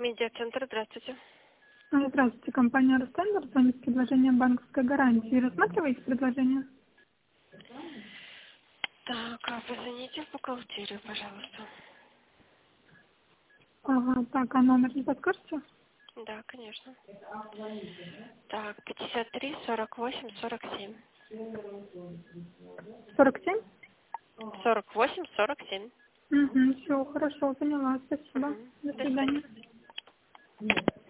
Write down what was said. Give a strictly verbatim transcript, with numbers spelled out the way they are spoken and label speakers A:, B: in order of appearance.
A: Медиацентр, здравствуйте.
B: А, Здравствуйте, компания «Ростендер», звонит с предложением банковской гарантии. Рассматриваете предложение?
A: Так, а позвоните в бухгалтерию, пожалуйста.
B: Ага, так, а номер не подскажете?
A: Да, конечно. Так, пятьдесят три сорок восемь сорок семь.
B: сорок семь?
A: сорок восемь сорок семь.
B: Угу, все, хорошо, поняла, спасибо.
A: Угу.
B: До
A: До свидания.
B: свидания.